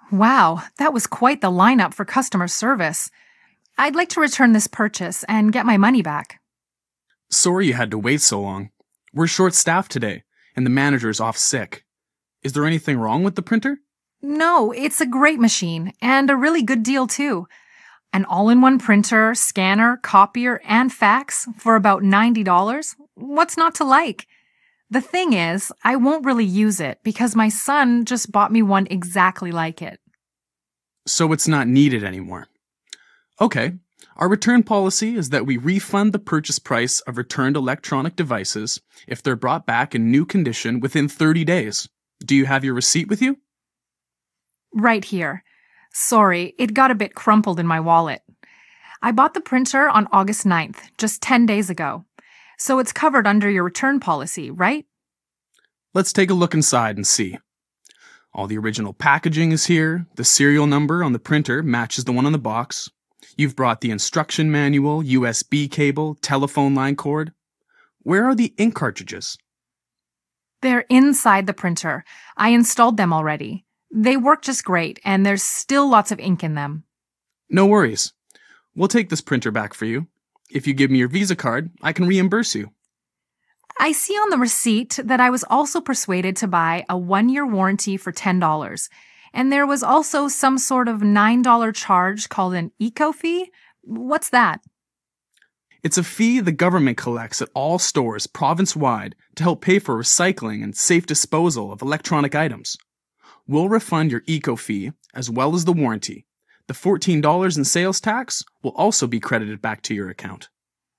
Wow, that was quite the lineup for customer service. I'd like to return this purchase and get my money back. Sorry you had to wait so long. We're short-staffed today, and the manager's off sick. Is there anything wrong with the printer? No, it's a great machine, and a really good deal too. An all-in-one printer, scanner, copier, and fax for about $90. What's not to like? The thing is, I won't really use it because my son just bought me one exactly like it. So it's not needed anymore. Okay, our return policy is that we refund the purchase price of returned electronic devices if they're brought back in new condition within 30 days. Do you have your receipt with you? Right here. Sorry, it got a bit crumpled in my wallet. I bought the printer on August 9th, just 10 days ago. So it's covered under your return policy, right? Let's take a look inside and see. All the original packaging is here. The serial number on the printer matches the one on the box. You've brought the instruction manual, USB cable, telephone line cord. Where are the ink cartridges? They're inside the printer. I installed them already. They work just great, and there's still lots of ink in them. No worries. We'll take this printer back for you. If you give me your Visa card, I can reimburse you. I see on the receipt that I was also persuaded to buy a 1-year warranty for $10. And there was also some sort of $9 charge called an eco fee. What's that? It's a fee the government collects at all stores province-wide to help pay for recycling and safe disposal of electronic items. We'll refund your eco fee as well as the warranty. The $14 in sales tax will also be credited back to your account.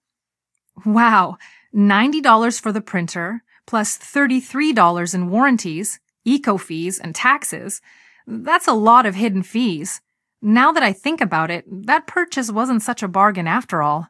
Wow, $90 for the printer, plus $33 in warranties, eco fees, and taxes. That's a lot of hidden fees. Now that I think about it, that purchase wasn't such a bargain after all.